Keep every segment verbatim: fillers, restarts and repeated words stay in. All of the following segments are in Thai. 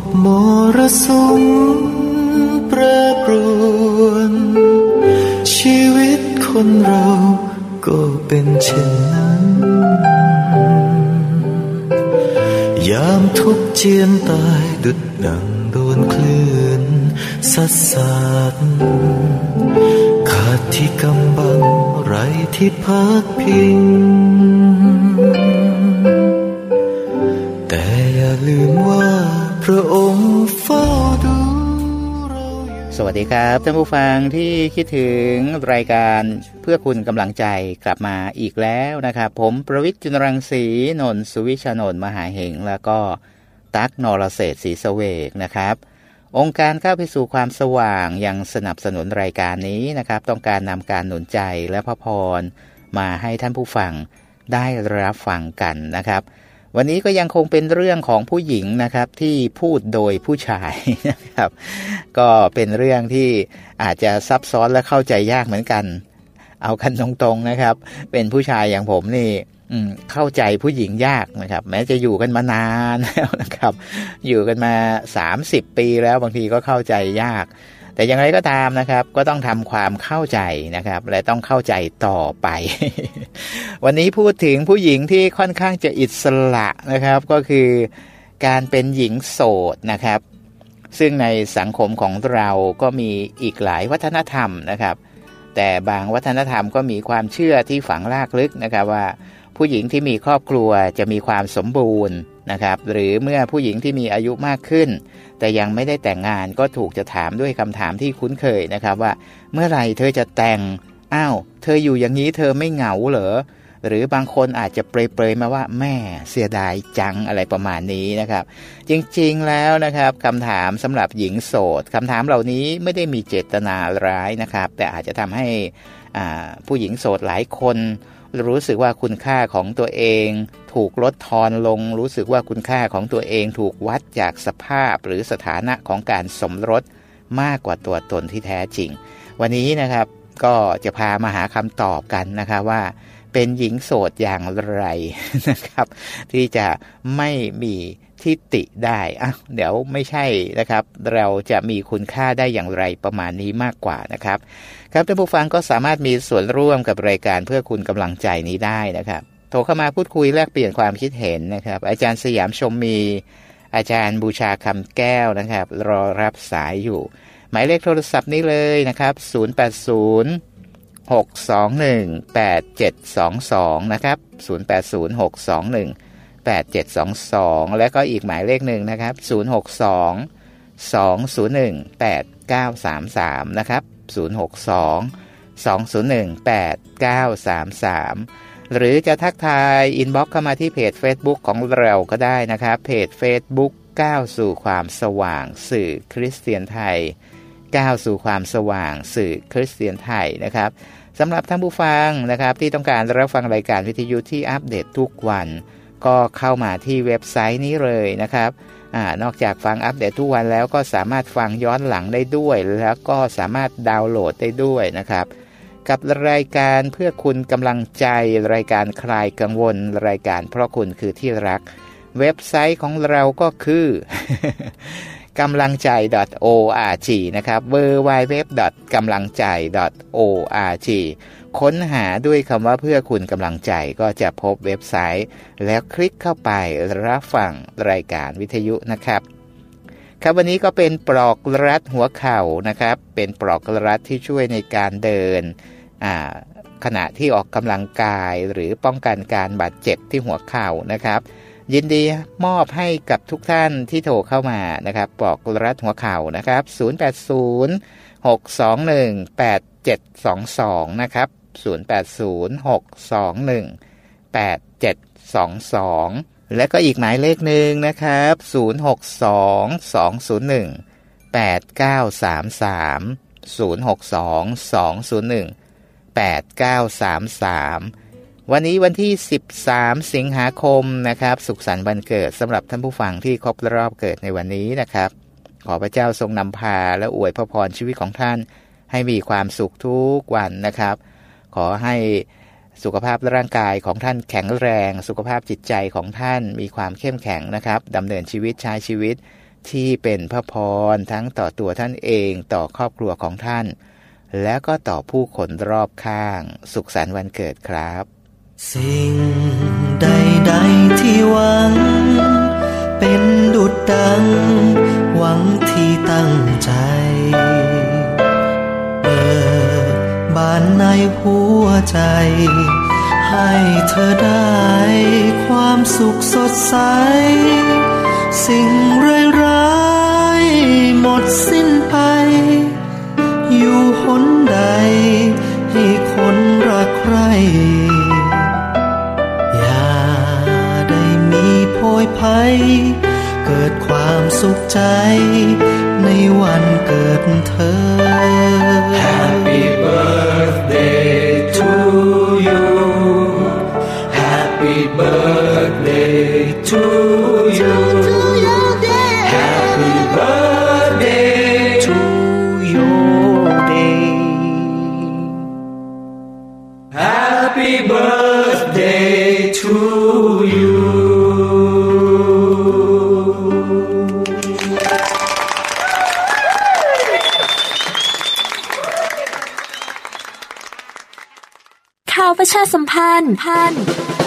มรสุมแปรปรวนชีวิตคนเราก็เป็นเช่นนั้นยามทุกข์เจียนตายดุจดังโดนคลื่นซัดสาดขาดที่กำบังไร้ที่พักพิงแต่อย่าลืมว่าพระองค์เฝ้าดูเราอยู่สวัสดีครับท่านผู้ฟังที่คิดถึงรายการเพื่อคุณกำลังใจกลับมาอีกแล้วนะครับผมประวิตร จุลรังสีนนท์สุวิชานนท์มหาเหงแล้วก็ตั๊กนรเศรษฐ์ศรีเสวกนะครับองค์การก้าวไปสู่ความสว่างยังสนับสนุนรายการนี้นะครับต้องการนำการหนุนใจและพระพรมาให้ท่านผู้ฟังได้รับฟังกันนะครับวันนี้ก็ยังคงเป็นเรื่องของผู้หญิงนะครับที่พูดโดยผู้ชายนะครับก็เป็นเรื่องที่อาจจะซับซ้อนและเข้าใจยากเหมือนกันเอากันตรงๆนะครับเป็นผู้ชายอย่างผมนี่เข้าใจผู้หญิงยากนะครับแม้จะอยู่กันมานานแล้วนะครับอยู่กันมาสามสิบปีแล้วบางทีก็เข้าใจยากแต่อย่างไรก็ตามนะครับก็ต้องทำความเข้าใจนะครับและต้องเข้าใจต่อไป วันนี้พูดถึงผู้หญิงที่ค่อนข้างจะอิสระนะครับก็คือการเป็นหญิงโสดนะครับซึ่งในสังคมของเราก็มีอีกหลายวัฒนธรรมนะครับแต่บางวัฒนธรรมก็มีความเชื่อที่ฝังรากลึกนะครับว่าผู้หญิงที่มีครอบครัวจะมีความสมบูรณ์นะครับหรือเมื่อผู้หญิงที่มีอายุมากขึ้นแต่ยังไม่ได้แต่งงานก็ถูกจะถามด้วยคำถามที่คุ้นเคยนะครับว่าเมื่อไหร่เธอจะแต่งอ้าวเธออยู่อย่างนี้เธอไม่เหงาเหรอหรือบางคนอาจจะเปรยๆมาว่าแม่เสียดายจังอะไรประมาณนี้นะครับจริงๆแล้วนะครับคำถามสำหรับหญิงโสดคำถามเหล่านี้ไม่ได้มีเจตนาร้ายนะครับแต่อาจจะทำให้อ่าผู้หญิงโสดหลายคนรู้สึกว่าคุณค่าของตัวเองถูกลดทอนลงรู้สึกว่าคุณค่าของตัวเองถูกวัดจากสภาพหรือสถานะของการสมรสมากกว่าตัวตนที่แท้จริงวันนี้นะครับก็จะพามาหาคำตอบกันนะครับว่าเป็นหญิงโสดอย่างไรนะครับที่จะไม่มีทิฏฐิได้อ่ะเดี๋ยวไม่ใช่นะครับเราจะมีคุณค่าได้อย่างไรประมาณนี้มากกว่านะครับครับท่านผู้ฟังก็สามารถมีส่วนร่วมกับรายการเพื่อคุณกำลังใจนี้ได้นะครับโทรเข้ามาพูดคุยแลกเปลี่ยนความคิดเห็นนะครับอาจารย์สยามชมมีอาจารย์บูชาคำแก้วนะครับรอรับสายอยู่หมายเลขโทรศัพท์นี้เลยนะครับศูนย์ แปด ศูนย์ หก สอง หนึ่ง แปด เจ็ด สอง สองนะครับศูนย์ แปด ศูนย์ หก สอง หนึ่ง แปด เจ็ด สอง สองแล้วก็อีกหมายเลขหนึ่งนะครับศูนย์ หก สอง สอง ศูนย์ หนึ่ง แปด เก้า สาม สามนะครับศูนย์ หก สอง สอง ศูนย์ หนึ่ง แปด เก้า สาม สามหรือจะทักทายอินบ็อกซ์เข้ามาที่เพจ Facebook ของเราก็ได้นะครับเพจ Facebook ก้าวสู่ความสว่างสื่อคริสเตียนไทยก้าวสู่ความสว่างสื่อคริสเตียนไทยนะครับสำหรับท่านผู้ฟังนะครับที่ต้องการรับฟังรายการวิทยุที่อัปเดตทุกวันก็เข้ามาที่เว็บไซต์นี้เลยนะครับอ่านอกจากฟังอัปเดตทุกวันแล้วก็สามารถฟังย้อนหลังได้ด้วยแล้วก็สามารถดาวน์โหลดได้ด้วยนะครับกับรายการเพื่อคุณกำลังใจรายการคลายกังวลรายการเพราะคุณคือที่รักเว็บไซต์ของเราก็คือกำลังใจ .org นะครับ ดับเบิลยู ดับเบิลยู ดับเบิลยู ดอท กำลังใจ ดอท โอ อาร์ จี ค้นหาด้วยคำว่าเพื่อคุณกำลังใจก็จะพบเว็บไซต์แล้วคลิกเข้าไปรับฟังรายการวิทยุนะครับครับวันนี้ก็เป็นปลอกรัดหัวเข่านะครับเป็นปลอกรัดที่ช่วยในการเดินอ่าขณะที่ออกกำลังกายหรือป้องกันการบาดเจ็บที่หัวเข่านะครับยินดีมอบให้กับทุกท่านที่โทรเข้ามานะครับปลอกรัดหัวเข่านะครับศูนย์ แปด ศูนย์ หก สอง หนึ่ง แปด เจ็ด สอง สองนะครับศูนย์ แปด ศูนย์ หก สอง หนึ่ง แปด เจ็ด สอง สองและก็อีกหมายเลขหนึ่งนะครับศูนย์ หก สอง สอง ศูนย์ หนึ่ง แปด เก้า สาม สามศูนย์ หก สอง สอง ศูนย์ หนึ่ง แปด เก้า สาม สามวันนี้วันที่สิบสามสิงหาคมนะครับสุขสันต์วันเกิดสำหรับท่านผู้ฟังที่ครบรอบเกิดในวันนี้นะครับขอพระเจ้าทรงนำพาและอวยพระพรชีวิตของท่านให้มีความสุขทุกวันนะครับขอให้สุขภาพร่างกายของท่านแข็งแรงสุขภาพจิตใจของท่านมีความเข้มแข็งนะครับดำเนินชีวิตใช้ชีวิตที่เป็นพระพรทั้งต่อตัวท่านเองต่อครอบครัวของท่านและก็ต่อผู้คนรอบข้างสุขสันต์วันเกิดครับสิ่งใดๆที่หวังเป็นดุจดังหวังที่ตั้งใจเปิดบานในหัวใจให้เธอได้ความสุขสดใสสิ่งร้ายๆหมดสิ้นไปอยู่หนใดให้คนรักใคร่อย่าได้มีโพยภัยเกิดความสุขใจในวันเกิดเธอ Happy birthday to you Happy birthday to you Happy birthday to your day Happy birthday to you ข่าวประชาสัมพันธ์พัน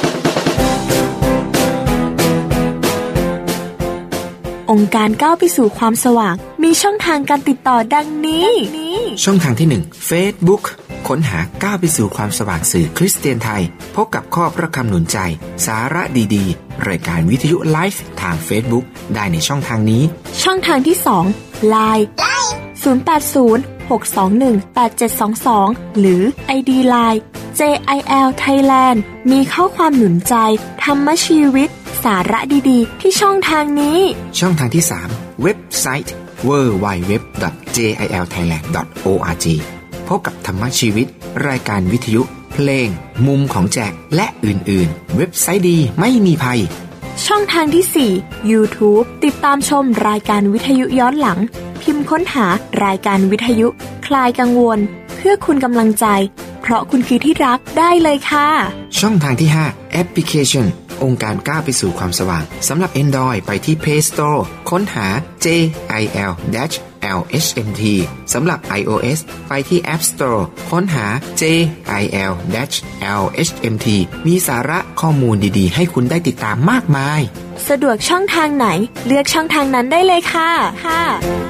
องค์การก้าวไปสู่ความสว่างมีช่องทางการติดต่อดังนี้ช่องทางที่หนึ่ง Facebook ค้นหาก้าวไปสู่ความสว่างสื่อคริสเตียนไทยพบกับข้อพระคำหนุนใจสาระดีๆรายการวิทยุไลฟ์ทาง Facebook ได้ในช่องทางนี้ช่องทางที่สอง ไลน์ ศูนย์ แปด ศูนย์ หก สอง หนึ่ง แปด เจ็ด สอง สอง หรือ ไอ ดี ไลน์ เจ ไอ แอล Thailand มีข้อความหนุนใจธรรมชีวิตสาระดีๆที่ช่องทางนี้ช่องทางที่สามเว็บไซต์ ดับเบิลยู ดับเบิลยู ดับเบิลยู ดอท เจ ไอ แอล ไทยแลนด์ ดอท โอ อาร์ จี พบกับธรรมชีวิตรายการวิทยุเพลงมุมของแจกและอื่นๆเว็บไซต์ดีไม่มีภัยช่องทางที่สี่ YouTube ติดตามชมรายการวิทยุย้อนหลังพิมพ์ค้นหารายการวิทยุคลายกังวลเพื่อคุณกำลังใจเพราะคุณคือที่รักได้เลยค่ะช่องทางที่ห้าแอปพลิเคชันองค์การก้าวไปสู่ความสว่างสำหรับ Android ไปที่ Play Store ค้นหา เจ ไอ แอล แอล เอช เอ็ม ที สำหรับ iOS ไปที่ App Store ค้นหา เจ ไอ แอล แอล เอช เอ็ม ที มีสาระข้อมูลดีๆให้คุณได้ติดตามมากมายสะดวกช่องทางไหนเลือกช่องทางนั้นได้เลยค่ะค่ะ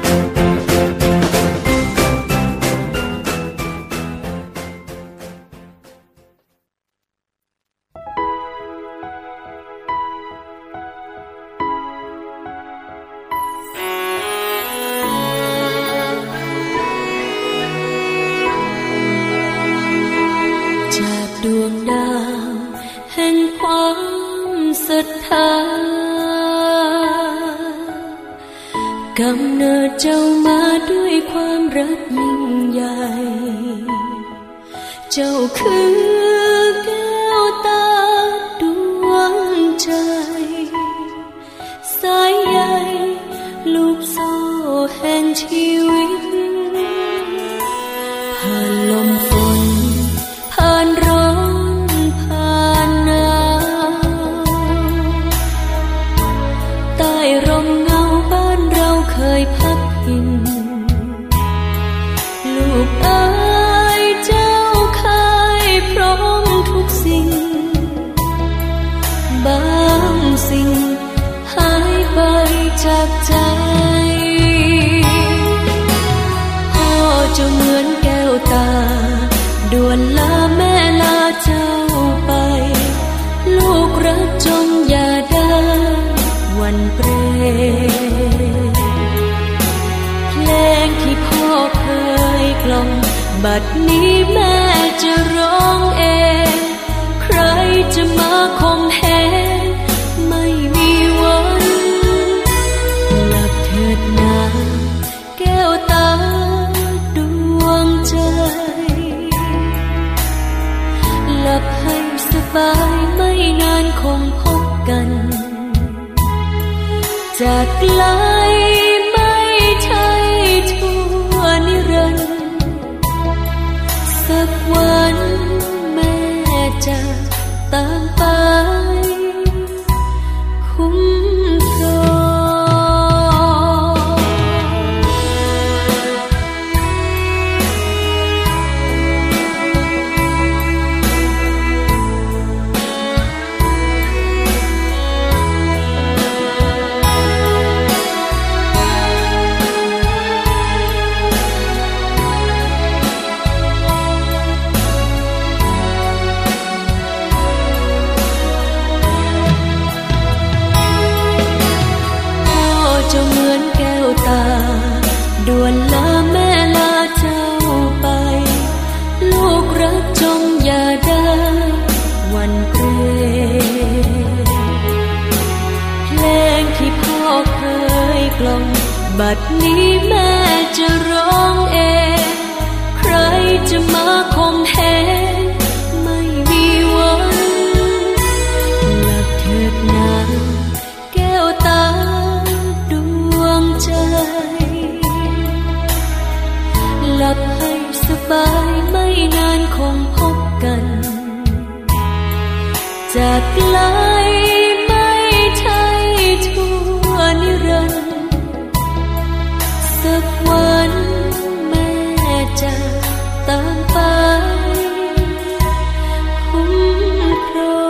ดวงดาวแห่งความศรัทธากำเนิดเจ้ามาด้วยความรักยิ่งใหญ่เจ้าคือแก้วตาดวงใจสายใยลูกโซ่แห่งชีวิตผ่านลมฝนผ่านร้อนผ่านหนาวใต้ร่มเงาบ้านเราเคยพักพิงลูกเอ๋ยเจ้าเคยพร้อมทุกสิ่งบางสิ่งหายไปจากใจพ่อเจ้าเหมือนแก้วตาด่วนลาแม่ลาเจ้าไปลูกรักจงอย่าได้หวั่นเกรงเพลงที่พ่อเคยกล่อมบัดนี้แม่จะร้องเองใครจะมาคมแหงไม่มีวันหลับเถิดนาแก้วตาดวงใจหลับให้สบายไม่นานคงพบกันจากไกลไม่ใช่ชั่วนิรันดร์สักวันแม่จะตามไปด่วนลาแม่ลาเจ้าไปลูกรักจงอย่าได้หวั่นเกรงเพลงที่พ่อเคยกล่อมบัดนี้แม่จะร้องเองใครจะมาคมเหงไม่มีวันหลับเถิดนาแก้วตาดวงใจหลับให้สบายไม่นานคงพบกันจากไกลไม่ใช่ทั่วนิรันดร์สักวันแม่จะตามไปคุ้มครอง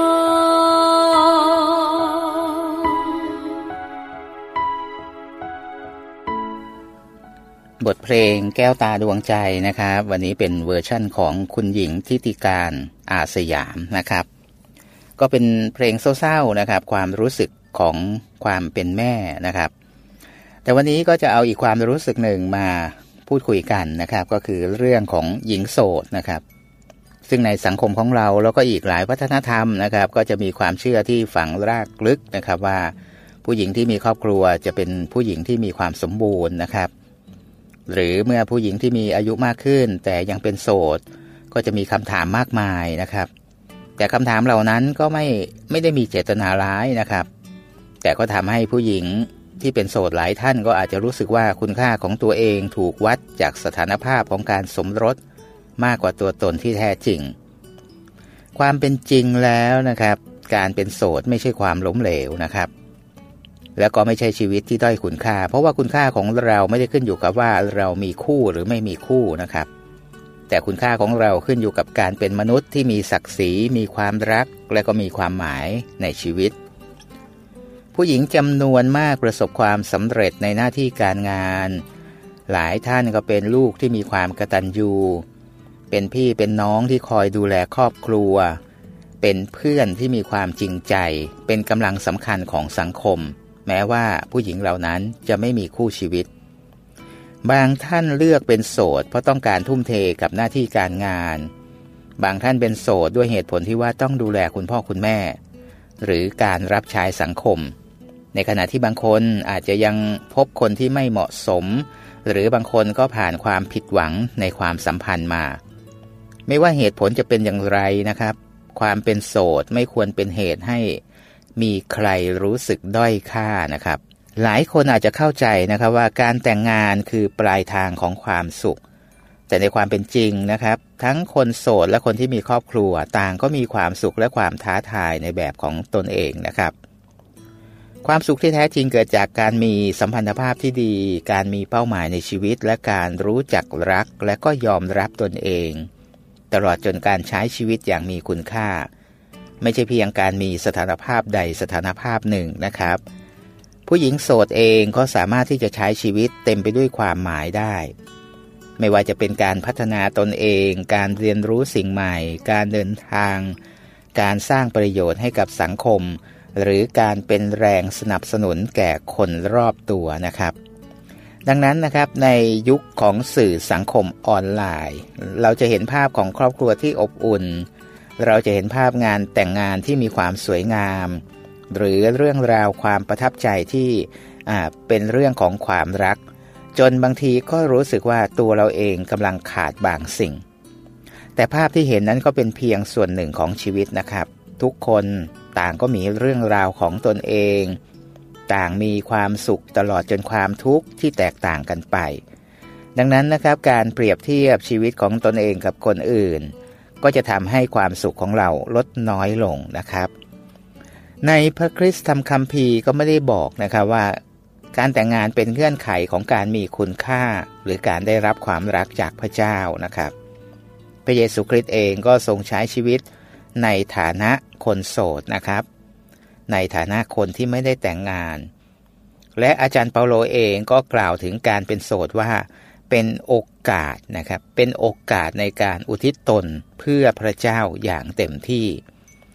บทเพลงแก้วตาดวงใจนะครับวันนี้เป็นเวอร์ชั่นของคุณหญิงทิติการอาสยามนะครับก็เป็นเพลงเศร้าๆนะครับความรู้สึกของความเป็นแม่นะครับแต่วันนี้ก็จะเอาอีกความรู้สึกหนึ่งมาพูดคุยกันนะครับก็คือเรื่องของหญิงโสดนะครับซึ่งในสังคมของเราแล้วก็อีกหลายวัฒนธรรมนะครับก็จะมีความเชื่อที่ฝังรากลึกนะครับว่าผู้หญิงที่มีครอบครัวจะเป็นผู้หญิงที่มีความสมบูรณ์นะครับหรือเมื่อผู้หญิงที่มีอายุมากขึ้นแต่ยังเป็นโสดก็จะมีคำถามมากมายนะครับแต่คำถามเหล่านั้นก็ไม่ไม่ได้มีเจตนาร้ายนะครับแต่ก็ทำให้ผู้หญิงที่เป็นโสดหลายท่านก็อาจจะรู้สึกว่าคุณค่าของตัวเองถูกวัดจากสถานภาพของการสมรสมากกว่าตัวตนที่แท้จริงความเป็นจริงแล้วนะครับการเป็นโสดไม่ใช่ความล้มเหลวนะครับแล้วก็ไม่ใช่ชีวิตที่ด้อยคุณค่าเพราะว่าคุณค่าของเราไม่ได้ขึ้นอยู่กับว่าเรามีคู่หรือไม่มีคู่นะครับแต่คุณค่าของเราขึ้นอยู่กับการเป็นมนุษย์ที่มีศักดิ์ศรีมีความรักและก็มีความหมายในชีวิตผู้หญิงจำนวนมากประสบความสำเร็จในหน้าที่การงานหลายท่านก็เป็นลูกที่มีความกตัญญูเป็นพี่เป็นน้องที่คอยดูแลครอบครัวเป็นเพื่อนที่มีความจริงใจเป็นกำลังสำคัญของสังคมแม้ว่าผู้หญิงเหล่านั้นจะไม่มีคู่ชีวิตบางท่านเลือกเป็นโสดเพราะต้องการทุ่มเทกับหน้าที่การงานบางท่านเป็นโสดด้วยเหตุผลที่ว่าต้องดูแลคุณพ่อคุณแม่หรือการรับใช้สังคมในขณะที่บางคนอาจจะยังพบคนที่ไม่เหมาะสมหรือบางคนก็ผ่านความผิดหวังในความสัมพันธ์มาไม่ว่าเหตุผลจะเป็นอย่างไรนะครับความเป็นโสดไม่ควรเป็นเหตุให้มีใครรู้สึกด้อยค่านะครับหลายคนอาจจะเข้าใจนะครับว่าการแต่งงานคือปลายทางของความสุขแต่ในความเป็นจริงนะครับทั้งคนโสดและคนที่มีครอบครัวต่างก็มีความสุขและความท้าทายในแบบของตนเองนะครับความสุขที่แท้จริงเกิดจากการมีสัมพันธภาพที่ดีการมีเป้าหมายในชีวิตและการรู้จักรักและก็ยอมรับตนเองตลอดจนการใช้ชีวิตอย่างมีคุณค่าไม่ใช่เพียงการมีสถานภาพใดสถานภาพหนึ่งนะครับผู้หญิงโสดเองก็สามารถที่จะใช้ชีวิตเต็มไปด้วยความหมายได้ไม่ว่าจะเป็นการพัฒนาตนเองการเรียนรู้สิ่งใหม่การเดินทางการสร้างประโยชน์ให้กับสังคมหรือการเป็นแรงสนับสนุนแก่คนรอบตัวนะครับดังนั้นนะครับในยุคของสื่อสังคมออนไลน์เราจะเห็นภาพของครอบครัวที่อบอุ่นเราจะเห็นภาพงานแต่งงานที่มีความสวยงามหรือเรื่องราวความประทับใจที่อ่าเป็นเรื่องของความรักจนบางทีก็รู้สึกว่าตัวเราเองกำลังขาดบางสิ่งแต่ภาพที่เห็นนั้นก็เป็นเพียงส่วนหนึ่งของชีวิตนะครับทุกคนต่างก็มีเรื่องราวของตนเองต่างมีความสุขตลอดจนความทุกข์ที่แตกต่างกันไปดังนั้นนะครับการเปรียบเทียบชีวิตของตนเองกับคนอื่นก็จะทำให้ความสุขของเราลดน้อยลงนะครับในพระคริสตธรรมคัมภีร์ก็ไม่ได้บอกนะครับว่าการแต่งงานเป็นเงื่อนไขของการมีคุณค่าหรือการได้รับความรักจากพระเจ้านะครับพระเยซูคริสต์เองก็ทรงใช้ชีวิตในฐานะคนโสดนะครับในฐานะคนที่ไม่ได้แต่งงานและอาจารย์เปาโลเองก็กล่าวถึงการเป็นโสดว่าเป็นโอกาสนะครับเป็นโอกาสในการอุทิศตนเพื่อพระเจ้าอย่างเต็มที่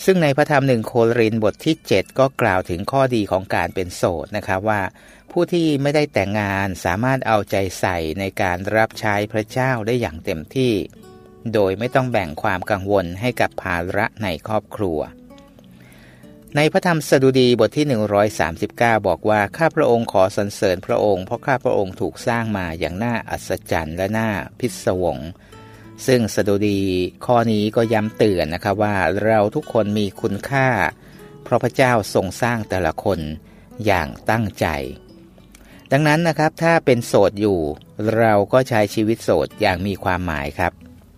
ซึ่งในพระธรรมหนึ่งโครินธ์บทที่เจ็ดก็กล่าวถึงข้อดีของการเป็นโสดนะครับว่าผู้ที่ไม่ได้แต่งงานสามารถเอาใจใส่ในการรับใช้พระเจ้าได้อย่างเต็มที่โดยไม่ต้องแบ่งความกังวลให้กับภาระในครอบครัวในพระธรรมสดุดีบทที่หนึ่งร้อยสามสิบเก้าบอกว่าข้าพระองค์ขอสรรเสริญพระองค์เพราะข้าพระองค์ถูกสร้างมาอย่างน่าอัศจรรย์และน่าพิศวงซึ่งสดุดีข้อนี้ก็ย้ำเตือนนะครับว่าเราทุกคนมีคุณค่าเพราะพระเจ้าทรงสร้างแต่ละคนอย่างตั้งใจดังนั้นนะครับถ้าเป็นโสดอยู่เราก็ใช้ชีวิตโสดอย่างมีความหมายครับ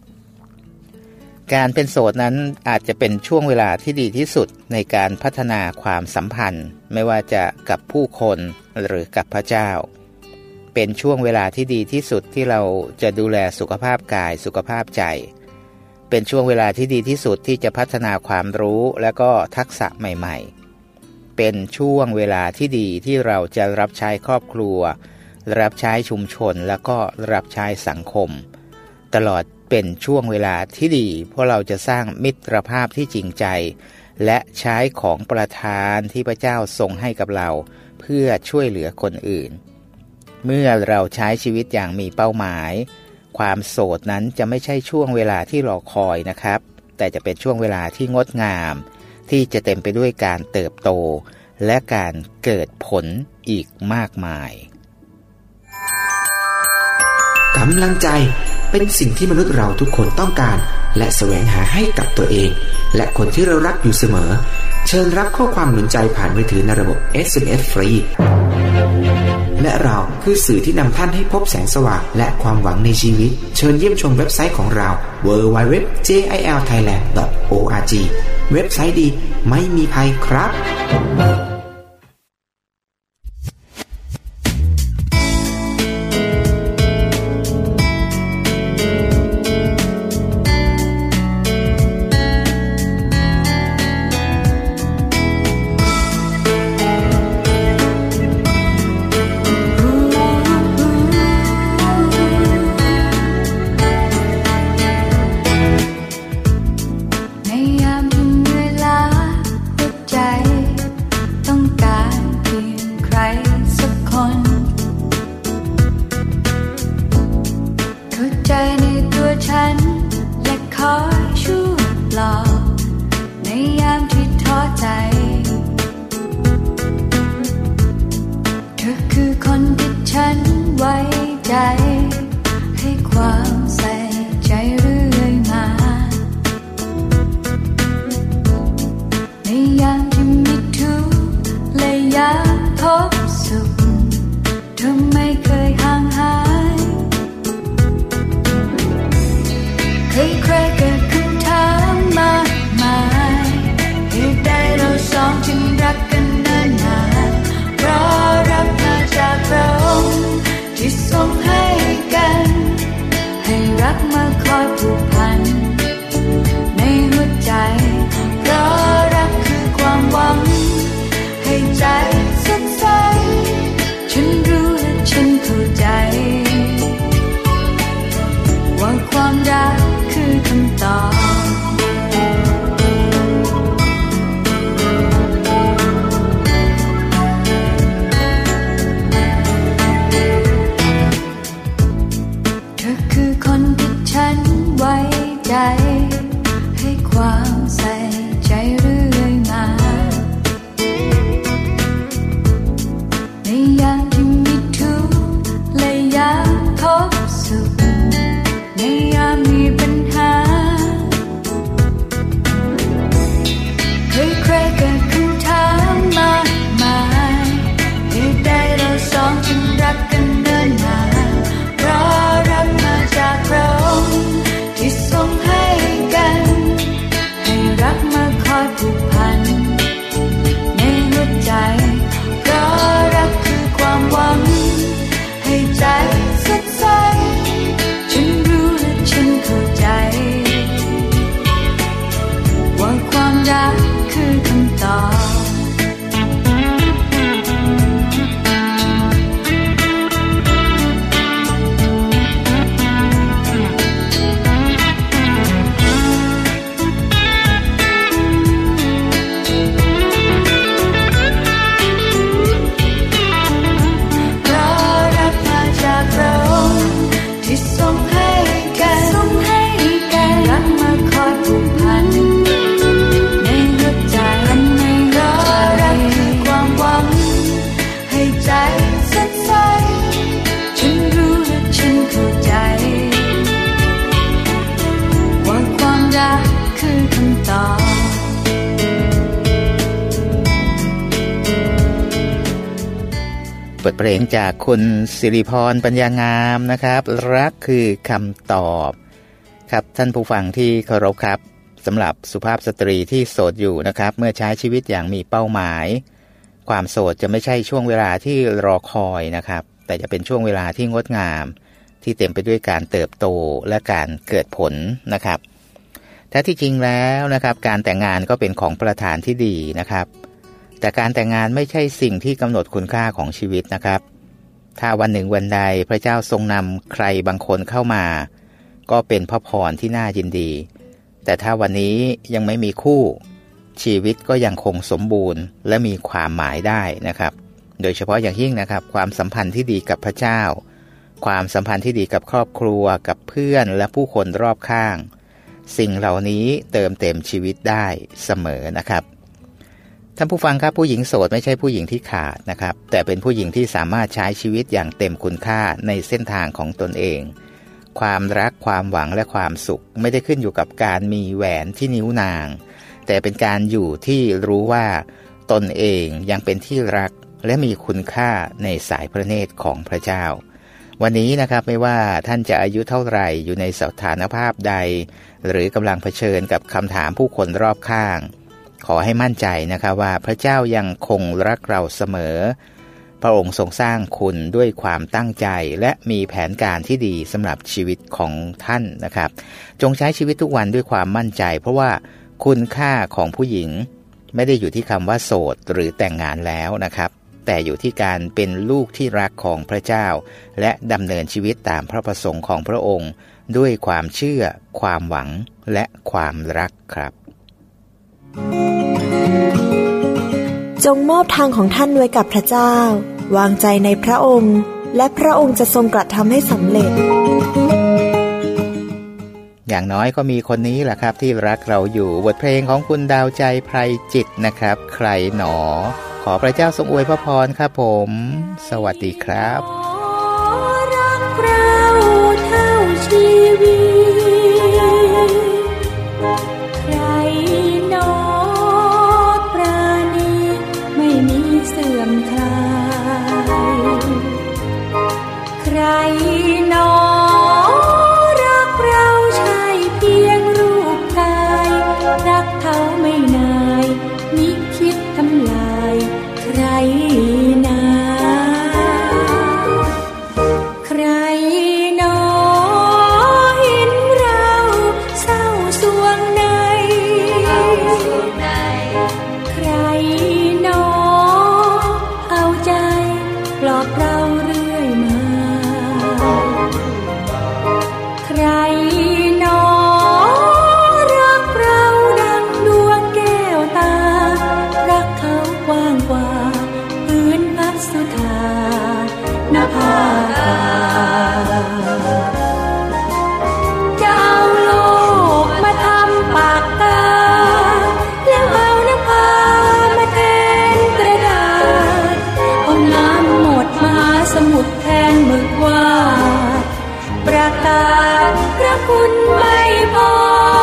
การเป็นโสดนั้นอาจจะเป็นช่วงเวลาที่ดีที่สุดในการพัฒนาความสัมพันธ์ไม่ว่าจะกับผู้คนหรือกับพระเจ้าเป็นช่วงเวลาที่ดีที่สุดที่เราจะดูแลสุขภาพกายสุขภาพใจเป็นช่วงเวลาที่ดีที่สุดที่จะพัฒนาความรู้และก็ทักษะใหม่ๆเป็นช่วงเวลาที่ดีที่เราจะรับใช้ครอบครัวรับใช้ชุมชนแล้วก็รับใช้สังคมตลอดเป็นช่วงเวลาที่ดีเพราะเราจะสร้างมิตรภาพที่จริงใจและใช้ของประทานที่พระเจ้าทรงให้กับเราเพื่อช่วยเหลือคนอื่นเมื่อเราใช้ชีวิตอย่างมีเป้าหมายความโสดนั้นจะไม่ใช่ช่วงเวลาที่รอคอยนะครับแต่จะเป็นช่วงเวลาที่งดงามที่จะเต็มไปด้วยการเติบโตและการเกิดผลอีกมากมายกำลังใจเป็นสิ่งที่มนุษย์เราทุกคนต้องการและแสวงหาให้กับตัวเองและคนที่เรารักอยู่เสมอเชิญรับข้อความหนุนใจผ่านมือถือในระบบ เอส เอ็ม เอส ฟรีและเราคือสื่อที่นำท่านให้พบแสงสว่างและความหวังในชีวิตเชิญเยี่ยมชมเว็บไซต์ของเรา ดับเบิลยู ดับเบิลยู ดับเบิลยู ดอท เจ ไอ แอล ไทยแลนด์ ดอท โอ อาร์ จี เว็บไซต์ดีไม่มีภัยครับคนที่ฉันไว้บทเพลงจากคุณสิริพรปัญญางามนะครับรักคือคำตอบครับท่านผู้ฟังที่เคารพครับสำหรับสุภาพสตรีที่โสดอยู่นะครับเมื่อใช้ชีวิตอย่างมีเป้าหมายความโสดจะไม่ใช่ช่วงเวลาที่รอคอยนะครับแต่จะเป็นช่วงเวลาที่งดงามที่เต็มไปด้วยการเติบโตและการเกิดผลนะครับแท้ที่จริงแล้วนะครับการแต่งงานก็เป็นของประทานที่ดีนะครับแต่การแต่งงานไม่ใช่สิ่งที่กำหนดคุณค่าของชีวิตนะครับถ้าวันหนึ่งวันใดพระเจ้าทรงนำใครบางคนเข้ามาก็เป็นพระพรที่น่ายินดีแต่ถ้าวันนี้ยังไม่มีคู่ชีวิตก็ยังคงสมบูรณ์และมีความหมายได้นะครับโดยเฉพาะอย่างยิ่งนะครับความสัมพันธ์ที่ดีกับพระเจ้าความสัมพันธ์ที่ดีกับครอบครัวกับเพื่อนและผู้คนรอบข้างสิ่งเหล่านี้เติมเต็มชีวิตได้เสมอนะครับท่านผู้ฟังครับผู้หญิงโสดไม่ใช่ผู้หญิงที่ขาดนะครับแต่เป็นผู้หญิงที่สามารถใช้ชีวิตอย่างเต็มคุณค่าในเส้นทางของตนเองความรักความหวังและความสุขไม่ได้ขึ้นอยู่กับการมีแหวนที่นิ้วนางแต่เป็นการอยู่ที่รู้ว่าตนเองยังเป็นที่รักและมีคุณค่าในสายพระเนตรของพระเจ้าวันนี้นะครับไม่ว่าท่านจะอายุเท่าไหร่อยู่ในสถานภาพใดหรือกำลังเผชิญกับคำถามผู้คนรอบข้างขอให้มั่นใจนะครับว่าพระเจ้ายังคงรักเราเสมอพระองค์ทรงสร้างคุณด้วยความตั้งใจและมีแผนการที่ดีสำหรับชีวิตของท่านนะครับจงใช้ชีวิตทุกวันด้วยความมั่นใจเพราะว่าคุณค่าของผู้หญิงไม่ได้อยู่ที่คำว่าโสดหรือแต่งงานแล้วนะครับแต่อยู่ที่การเป็นลูกที่รักของพระเจ้าและดำเนินชีวิตตามพระประสงค์ของพระองค์ด้วยความเชื่อความหวังและความรักครับจงมอบทางของท่านไว้กับพระเจ้าวางใจในพระองค์และพระองค์จะทรงกระทำให้สำเร็จอย่างน้อยก็มีคนนี้แหละครับที่รักเราอยู่บทเพลงของคุณดาวใจไพรจิตนะครับใครหนอขอพระเจ้าทรงอวยพระพรครับผมสวัสดีครับรักเราเท่าชีวิตใครหนอปราณีไม่มีเสื่อมคลายใครหนอรักเราใช่เพียงรูปกายรักเขาไม่นายมิคิดทำลายใครนาใครหนอเห็นเราเศร้าสวงในใครหนอเอาใจปลอบเราเรื่อยมาใครหนอรักเราดังดวงแก้วตารักเขากว้างกว่าพื้นพัสุธานภาจะเอาโลกมาทำปากกาแล้วเอาน้ำพามาแทนกระดาษเอาน้ำหมดมหาสมุทรแทนหมึกวาดประกาศพระคุณไม่พอ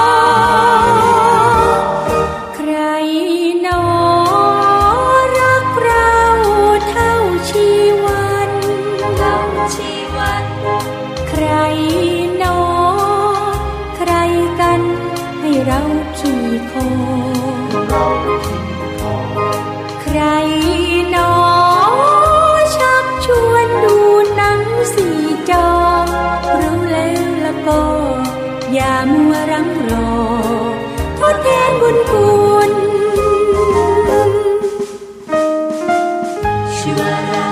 ใครหนอรักเราเท่าชีวันเท่าชีวันใครหนอใครกันให้เราขี่คอใครหนอชักชวนดูหนังสี่จอรู้แล้วละก็อย่ามัวรั้งรอทดแทนบุญคุณชิวารา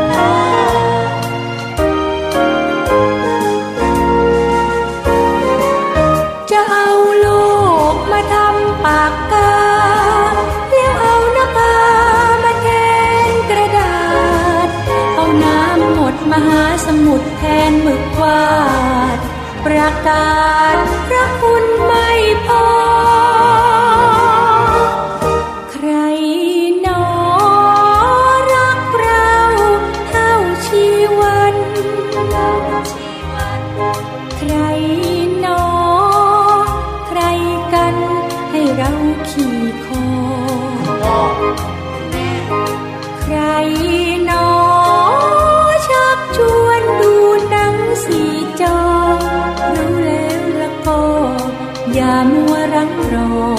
จะเอาโลกมาทำปากกาแล้วเอาน้ำพามาแทนกระดาษเอาน้ำหมดมหาสมุทรแทนหมึกวาดประกาศพระคุณไม่พอใครหนอรักเราเท่าชีวันใครหนอใครกันให้เราขี่คอใครหนอมัวรั้งรอ